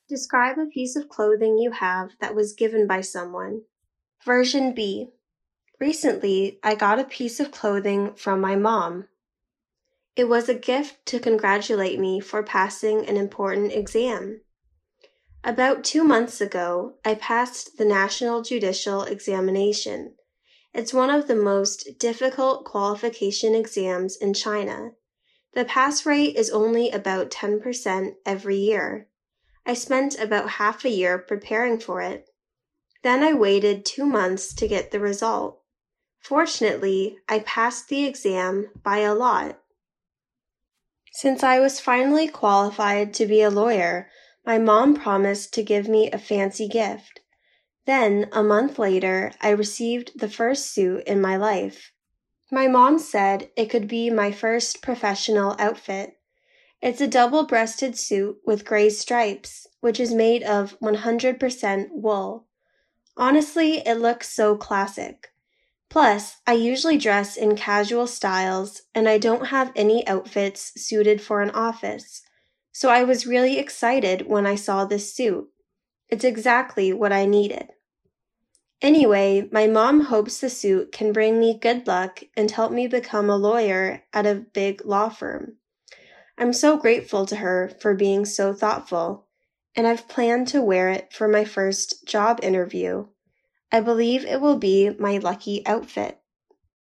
Describe a piece of clothing you have that was given by someone. Version B. Recently, I got a piece of clothing from my mom. It was a gift to congratulate me for passing an important exam. About 2 months ago, I passed the National Judicial Examination. It's one of the most difficult qualification exams in China. The pass rate is only about 10% every year. I spent about half a year preparing for it. Then I waited 2 months to get the result. Fortunately, I passed the exam by a lot. Since I was finally qualified to be a lawyer, my mom promised to give me a fancy gift. Then, a month later, I received the first suit in my life. My mom said it could be my first professional outfit. It's a double-breasted suit with gray stripes, which is made of 100% wool. Honestly, it looks so classic. Plus, I usually dress in casual styles, and I don't have any outfits suited for an office, so I was really excited when I saw this suit. It's exactly what I needed. Anyway, my mom hopes the suit can bring me good luck and help me become a lawyer at a big law firm. I'm so grateful to her for being so thoughtful, and I've planned to wear it for my first job interview. I believe it will be my lucky outfit.